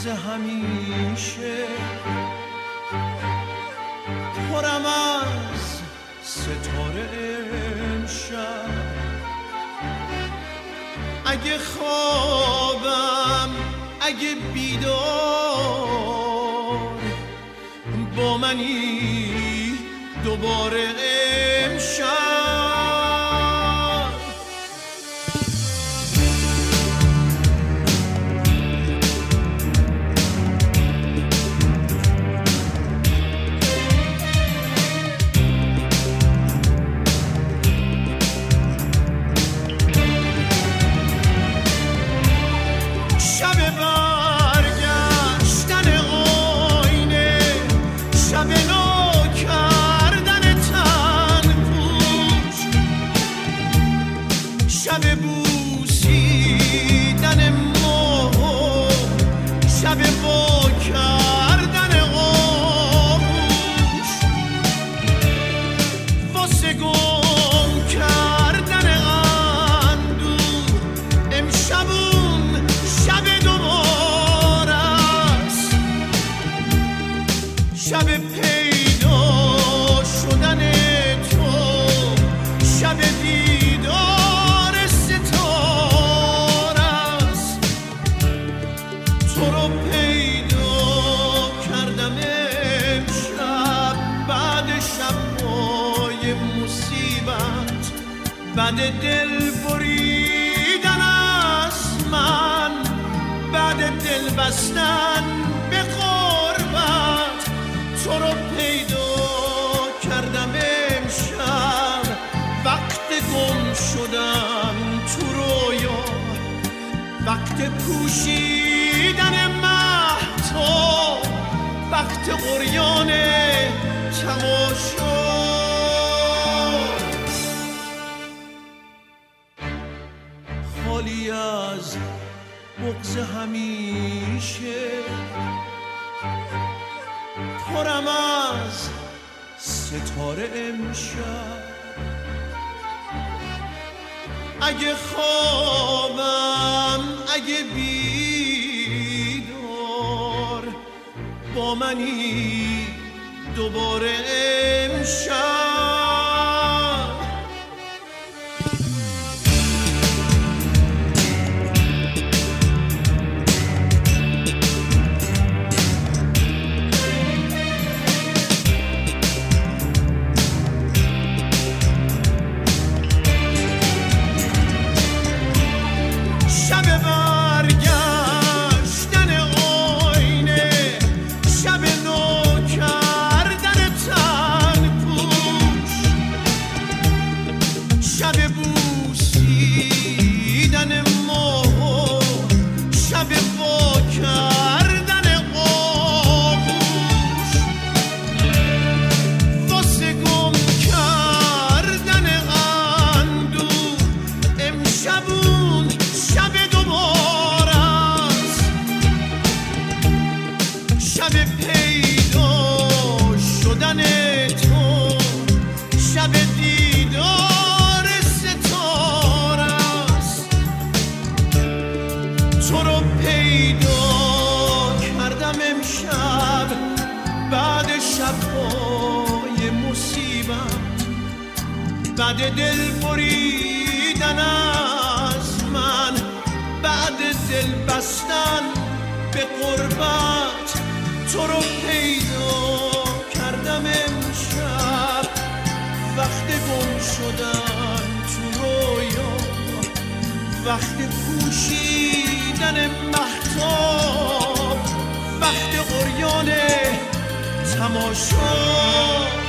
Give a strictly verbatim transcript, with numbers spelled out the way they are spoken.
بغض همیشه پرم از ستاره امشب. اگه خوابم اگه بیدار با منی دوباره امشب. بعد دل بریدن از من، بعد دل بستن به غربت، تو رو پیدا کردم امشب. وقت گم شدم تو رویا، وقت پوشیدن مهتاب، وقت قریان تماشا. خالی از بغض همیشه پرم از ستاره امشب. اگه خوابم اگه بیدار با منی دوباره امشب. بعد دل بریدن از من، بعد دل بستن به غربت، تو رو پیدا کردم امشب. وقت گم شدن تو رویا، وقت پوشیدن مهتاب، وقت قریان تماشا.